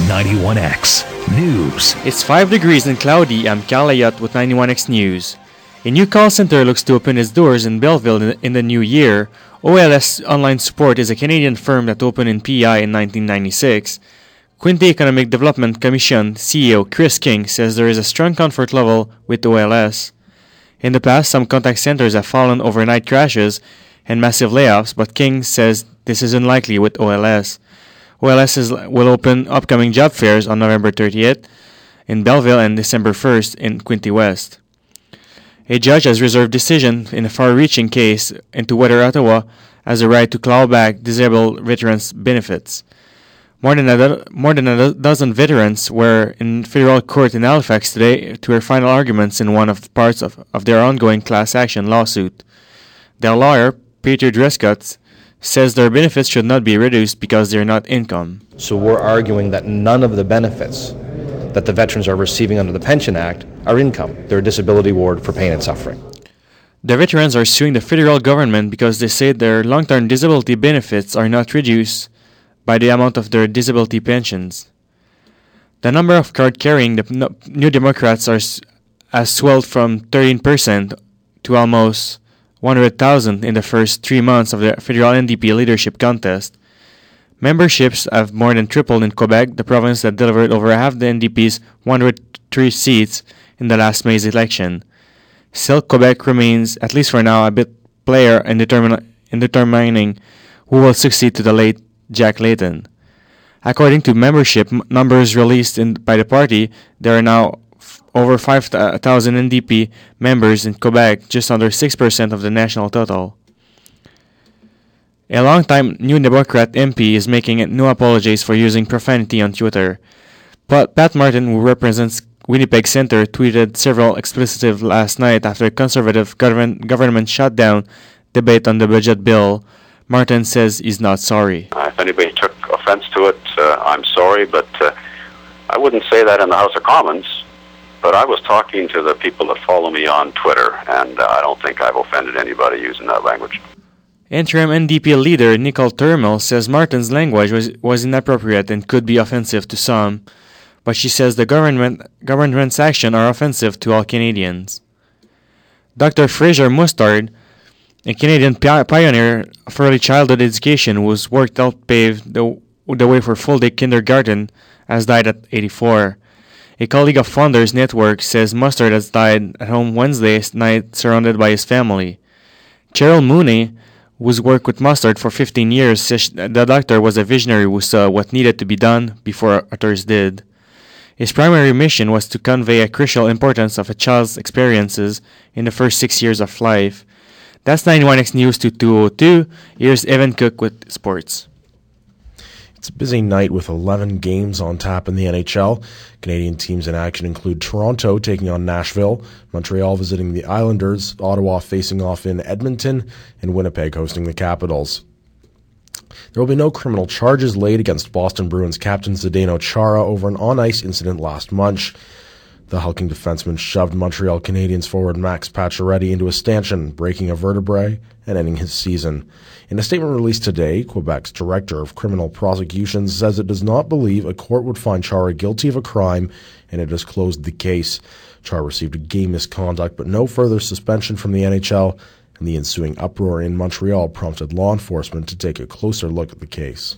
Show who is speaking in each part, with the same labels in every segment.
Speaker 1: 91X News.
Speaker 2: It's 5 degrees and cloudy. I'm Cal Ayat with 91X News. A new call center looks to open its doors in Belleville in the new year. OLS Online Support is a Canadian firm that opened in PEI in 1996. Quinte Economic Development Commission CEO Chris King says there is a strong comfort level with OLS. In the past, some contact centers have fallen overnight crashes and massive layoffs, but King says this is unlikely with OLS. OLS will open upcoming job fairs on November 30th in Belleville and December 1st in Quinte West. A judge has reserved decision in a far-reaching case into whether Ottawa has a right to claw back disabled veterans' benefits. More than a dozen veterans were in federal court in Halifax today to hear final arguments in one of the parts of their ongoing class action lawsuit. Their lawyer, Peter Drescott, says their benefits should not be reduced because they're not income.
Speaker 3: So we're arguing that none of the benefits that the veterans are receiving under the Pension Act are income. They're a disability award for pain and suffering.
Speaker 2: The veterans are suing the federal government because they say their long-term disability benefits are not reduced by the amount of their disability pensions. The number of card-carrying New Democrats has swelled from 13% to almost 100,000 in the first 3 months of the federal NDP leadership contest. Memberships have more than tripled in Quebec, the province that delivered over half the NDP's 103 seats in the last May's election. Still, Quebec remains, at least for now, a bit player in determining who will succeed to the late Jack Layton. According to membership numbers released by the party, there are now over 5,000 NDP members in Quebec, just under 6% of the national total. A long-time New Democrat MP is making no apologies for using profanity on Twitter. But Pat Martin, who represents Winnipeg Centre, tweeted several expletives last night after a Conservative government shutdown debate on the budget bill. Martin says he's not sorry.
Speaker 4: If anybody took offense to it, I'm sorry, but I wouldn't say that in the House of Commons. But I was talking to the people that follow me on Twitter, and I don't think I've offended anybody using that language.
Speaker 2: Interim NDP leader Nicole Turmel says Martin's language was inappropriate and could be offensive to some, but she says the government's actions are offensive to all Canadians. Dr. Fraser Mustard, a Canadian pioneer of early childhood education whose work helped pave the way for full-day kindergarten, has died at 84. A colleague of Founders Network says Mustard has died at home Wednesday night surrounded by his family. Cheryl Mooney, who's worked with Mustard for 15 years, says the doctor was a visionary who saw what needed to be done before others did. His primary mission was to convey a crucial importance of a child's experiences in the first 6 years of life. That's 91X News to 202. Here's Evan Cook with sports.
Speaker 5: It's a busy night with 11 games on tap in the NHL. Canadian teams in action include Toronto taking on Nashville, Montreal visiting the Islanders, Ottawa facing off in Edmonton, and Winnipeg hosting the Capitals. There will be no criminal charges laid against Boston Bruins captain Zdeno Chara over an on-ice incident last month. The hulking defenseman shoved Montreal Canadiens forward Max Pacioretty into a stanchion, breaking a vertebrae and ending his season. In a statement released today, Quebec's Director of Criminal Prosecutions says it does not believe a court would find Chara guilty of a crime, and it has closed the case. Chara received a game misconduct, but no further suspension from the NHL, and the ensuing uproar in Montreal prompted law enforcement to take a closer look at the case.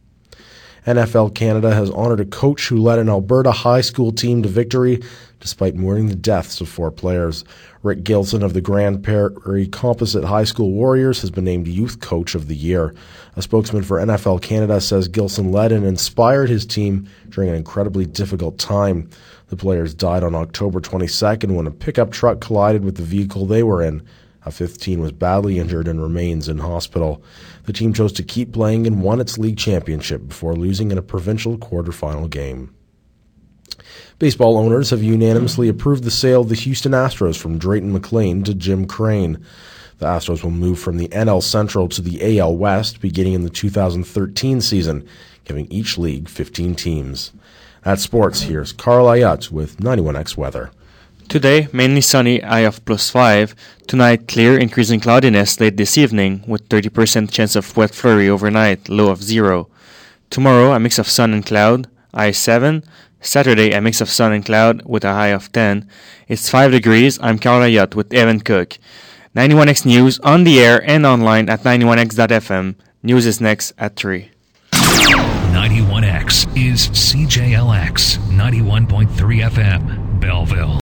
Speaker 5: NFL Canada has honored a coach who led an Alberta high school team to victory despite mourning the deaths of 4 players. Rick Gilson of the Grand Prairie Composite High School Warriors has been named Youth Coach of the Year. A spokesman for NFL Canada says Gilson led and inspired his team during an incredibly difficult time. The players died on October 22nd when a pickup truck collided with the vehicle they were in. A 15 was badly injured and remains in hospital. The team chose to keep playing and won its league championship before losing in a provincial quarterfinal game. Baseball owners have unanimously approved the sale of the Houston Astros from Drayton McLean to Jim Crane. The Astros will move from the NL Central to the AL West beginning in the 2013 season, giving each league 15 teams. At sports, here's Carl Ayat with 91X Weather.
Speaker 2: Today, mainly sunny, high of +5. Tonight, clear, increasing cloudiness late this evening with 30% chance of wet flurry overnight, low of 0. Tomorrow, a mix of sun and cloud, high 7. Saturday, a mix of sun and cloud with a high of 10. It's 5 degrees. I'm Carl Ayotte with Evan Cook. 91X News on the air and online at 91x.fm. News is next at 3.
Speaker 1: 91X is CJLX 91.3 FM, Belleville.